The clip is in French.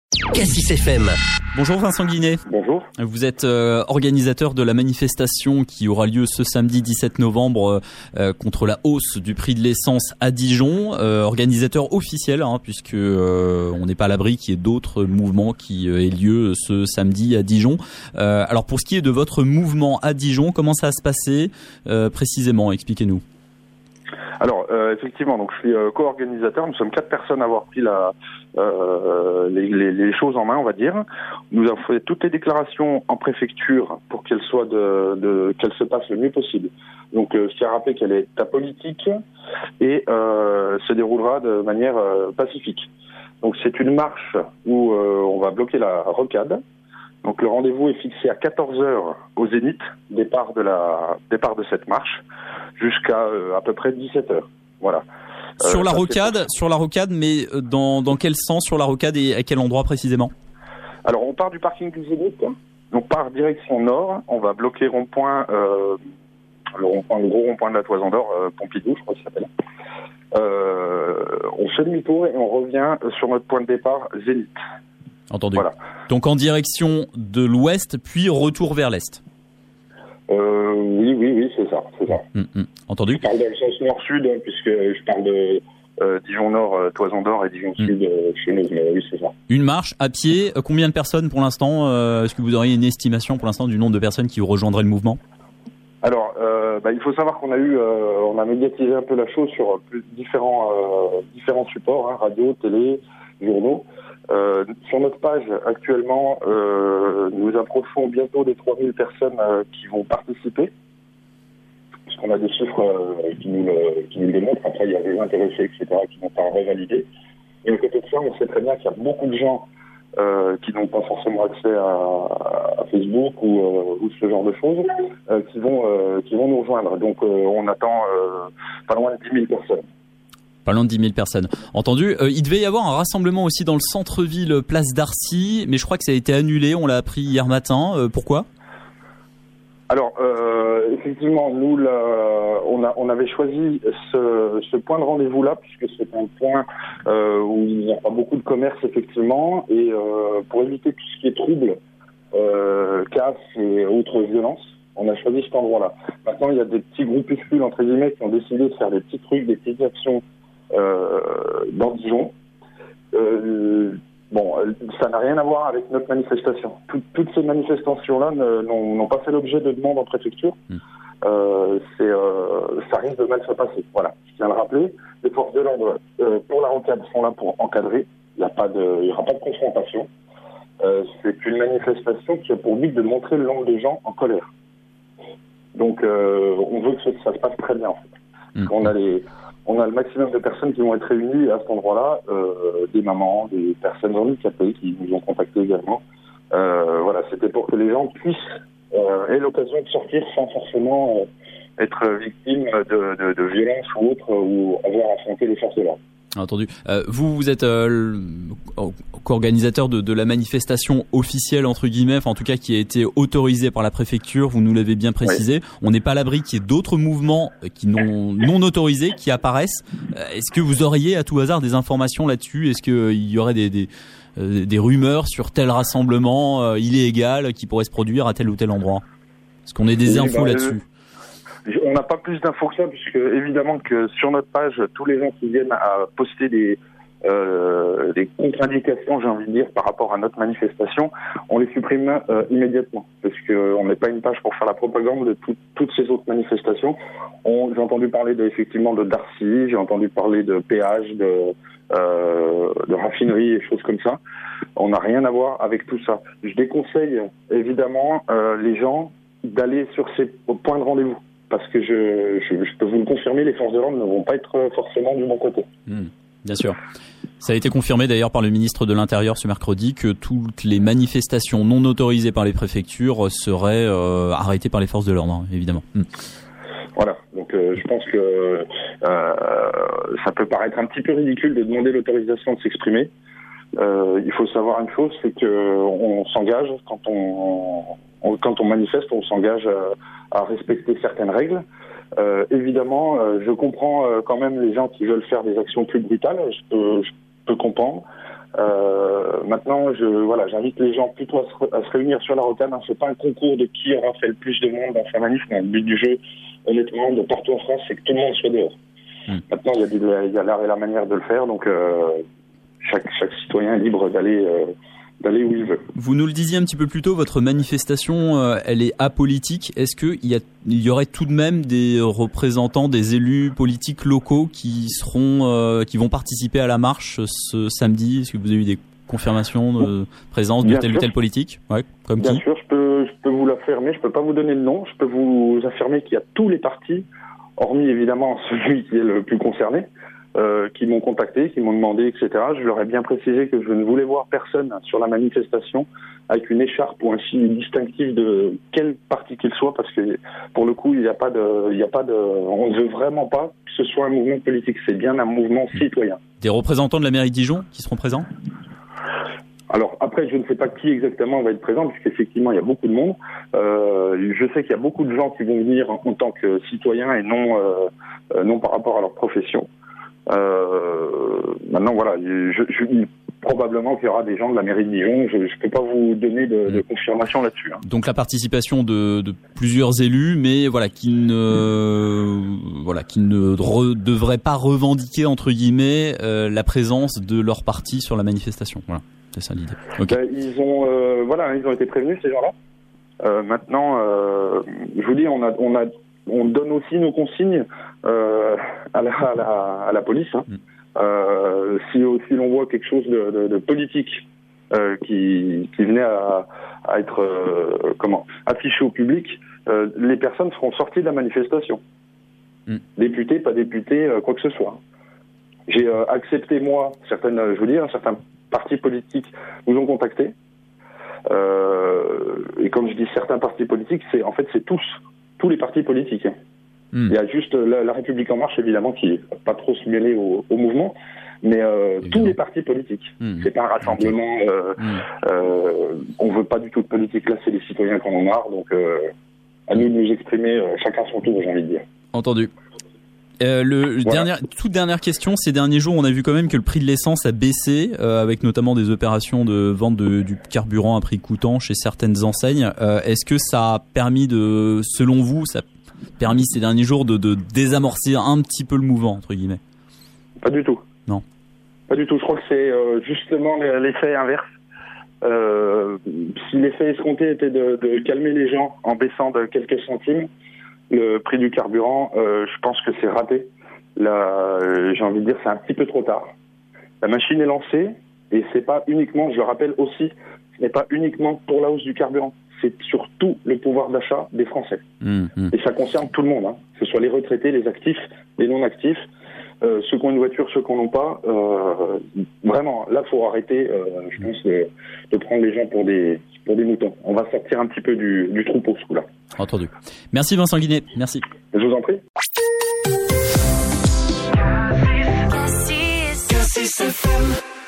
Cassis FM. Bonjour Vincent Guinet. Bonjour. Vous êtes organisateur de la manifestation qui aura lieu ce samedi 17 novembre contre la hausse du prix de l'essence à Dijon. Organisateur officiel, puisque on n'est pas à l'abri qu'il y ait d'autres mouvements qui aient lieu ce samedi à Dijon. Alors pour ce qui est de votre mouvement à Dijon, comment ça va se passer précisément? Expliquez-nous. Alors effectivement, donc je suis co-organisateur. Nous sommes 4 personnes à avoir pris les choses en main, on va dire. Nous avons fait toutes les déclarations en préfecture pour qu'elles soient qu'elles se passent le mieux possible. Donc je tiens à rappeler qu'elle est apolitique et se déroulera de manière pacifique. Donc c'est une marche où on va bloquer la rocade. Donc le rendez-vous est fixé à 14h au Zénith, départ de cette marche, jusqu'à à peu près 17h. Voilà. Sur la rocade, mais dans quel sens sur la rocade et à quel endroit précisément? Alors on part du parking du Zénith, donc par direction nord, on va bloquer le gros rond-point de la Toison d'Or, Pompidou, je crois qu'il s'appelle. On fait demi-tour et on revient sur notre point de départ Zénith. Entendu. Voilà. Donc en direction de l'ouest, puis retour vers l'est. Oui, c'est ça. Entendu. Je parle dans le sens nord-sud, puisque je parle de Dijon Nord, Toison d'Or et Dijon Sud chez nous, mais oui, c'est ça. Une marche à pied, combien de personnes pour l'instant? Est-ce que vous auriez une estimation pour l'instant du nombre de personnes qui rejoindraient le mouvement? Alors, il faut savoir qu'on on a médiatisé un peu la chose sur différents supports, radio, télé, journaux. Sur notre page, actuellement, nous approchons bientôt des 3000 personnes qui vont participer, puisqu'on a des chiffres qui nous le démontrent. Après, il y a des intéressés, etc., qui n'ont pas revalidé. Et à côté de ça, on sait très bien qu'il y a beaucoup de gens qui n'ont pas forcément accès à Facebook ou ce genre de choses, qui vont nous rejoindre. Donc, on attend pas loin de 10 000 personnes. Pas loin de 10 000 personnes. Entendu. Il devait y avoir un rassemblement aussi dans le centre-ville, place d'Arcy, mais je crois que ça a été annulé. On l'a appris hier matin. Pourquoi? Alors, effectivement, nous, on avait choisi ce point de rendez-vous-là, puisque c'est un point où il n'y a pas beaucoup de commerce, effectivement, et pour éviter tout ce qui est trouble, casse et autres violences, on a choisi cet endroit-là. Maintenant, il y a des petits groupuscules, entre guillemets, qui ont décidé de faire des petits trucs, des petites actions dans Dijon. Ça n'a rien à voir avec notre manifestation. Toutes ces manifestations-là n'ont pas fait l'objet de demandes en préfecture. Ça risque de mal se passer. Voilà, je tiens à le rappeler. Les forces de l'ordre, pour la rocade, sont là pour encadrer. Il n'y aura pas de confrontation. C'est une manifestation qui a pour but de montrer le nombre de gens en colère. Donc, on veut que ça se passe très bien, en fait. On a le maximum de personnes qui vont être réunies à cet endroit-là, des mamans, des personnes handicapées qui nous ont contactés également. Voilà, c'était pour que les gens puissent aient l'occasion de sortir sans forcément être victimes de violences ou autres, ou avoir affronté les forces de l'ordre. Entendu. Vous êtes co-organisateur de la manifestation officielle, entre guillemets, en tout cas qui a été autorisée par la préfecture, vous nous l'avez bien précisé. Oui. On n'est pas à l'abri qu'il y ait d'autres mouvements non autorisés qui apparaissent. Est-ce que vous auriez à tout hasard des informations là-dessus? Est-ce qu'il y aurait des rumeurs sur tel rassemblement illégal qui pourrait se produire à tel ou tel endroit? Est-ce qu'on ait des infos là-dessus? On n'a pas plus d'infos que ça, puisque évidemment que sur notre page, tous les gens qui viennent à poster des contre-indications, j'ai envie de dire, par rapport à notre manifestation, on les supprime immédiatement, parce qu'on n'est pas une page pour faire la propagande de toutes ces autres manifestations. J'ai entendu parler effectivement de Darcy, j'ai entendu parler de péage, de raffinerie et choses comme ça. On n'a rien à voir avec tout ça. Je déconseille évidemment les gens d'aller sur ces points de rendez-vous. Parce que je peux vous le confirmer, les forces de l'ordre ne vont pas être forcément du bon côté. Bien sûr. Ça a été confirmé d'ailleurs par le ministre de l'Intérieur ce mercredi que toutes les manifestations non autorisées par les préfectures seraient arrêtées par les forces de l'ordre, évidemment. Voilà, donc je pense que ça peut paraître un petit peu ridicule de demander l'autorisation de s'exprimer. Il faut savoir une chose, c'est qu'on s'engage quand on manifeste, on s'engage à respecter certaines règles. Évidemment, je comprends quand même les gens qui veulent faire des actions plus brutales, je peux comprendre. Maintenant, j'invite les gens plutôt à se réunir sur la rocade. C'est pas un concours de qui aura fait le plus de monde dans sa manif. Le but du jeu, honnêtement, de partout en France, c'est que tout le monde soit dehors. Maintenant, il y a l'art et la manière de le faire, donc chaque citoyen est libre d'aller où il veut. Vous nous le disiez un petit peu plus tôt, votre manifestation, elle est apolitique. Est-ce qu'il y aurait tout de même des représentants, des élus politiques locaux qui vont participer à la marche ce samedi? Est-ce que vous avez eu des confirmations de présence de telle ou telle politique? Ouais, comme Bien qui? sûr, je peux vous l'affirmer. Je peux pas vous donner le nom. Je peux vous affirmer qu'il y a tous les partis, hormis évidemment celui qui est le plus concerné, qui m'ont contacté, qui m'ont demandé, etc. Je leur ai bien précisé que je ne voulais voir personne sur la manifestation avec une écharpe ou un signe distinctif de quel parti qu'il soit, parce que pour le coup, on ne veut vraiment pas que ce soit un mouvement politique. C'est bien un mouvement citoyen. Des représentants de la mairie de Dijon qui seront présents? Alors après, je ne sais pas qui exactement va être présent, puisqu'effectivement, il y a beaucoup de monde. Je sais qu'il y a beaucoup de gens qui vont venir en tant que citoyens et non par rapport à leur profession. Maintenant, voilà, probablement qu'il y aura des gens de la mairie de Dijon. Je ne peux pas vous donner de confirmation là-dessus. Donc la participation de plusieurs élus, mais voilà, qui ne devraient pas revendiquer entre guillemets la présence de leur parti sur la manifestation. Voilà, c'est ça l'idée. Okay. Ils ont été prévenus, ces gens-là. Maintenant, je vous dis, on donne aussi nos consignes à la police. Si l'on voit quelque chose de politique qui venait à être affiché au public, les personnes seront sorties de la manifestation. Députés, pas députés, quoi que ce soit. J'ai accepté, moi, certains partis politiques nous ont contactés. Et comme je dis certains partis politiques, c'est tous les partis politiques. Il y a juste la République En Marche, évidemment, qui n'est pas trop se mêler au mouvement, mais tous les partis politiques. C'est pas un rassemblement. On veut pas du tout de politique. Là, c'est les citoyens qui en ont marre. Donc, à nous de nous exprimer chacun son tour, j'ai envie de dire. Entendu. Toute dernière question, ces derniers jours, on a vu quand même que le prix de l'essence a baissé, avec notamment des opérations de vente du carburant à prix coûtant chez certaines enseignes. Est-ce que ça a permis selon vous, ces derniers jours de désamorcer un petit peu le mouvement, entre guillemets? Pas du tout. Non. Pas du tout. Je crois que c'est justement l'effet inverse. Si l'effet escompté était de calmer les gens en baissant de quelques centimes le prix du carburant, je pense que c'est raté. Là, j'ai envie de dire, c'est un petit peu trop tard. La machine est lancée et c'est pas uniquement, je le rappelle aussi, ce n'est pas uniquement pour la hausse du carburant. C'est surtout le pouvoir d'achat des Français. Et ça concerne tout le monde, que ce soit les retraités, les actifs, les non-actifs, ceux qui ont une voiture, ceux qui n'en ont pas. Vraiment, là, faut arrêter, je pense, de prendre les gens pour des moutons. On va sortir un petit peu du troupeau, ce coup-là. Entendu. Merci Vincent Guinet, merci. Je vous en prie. Cassis FM.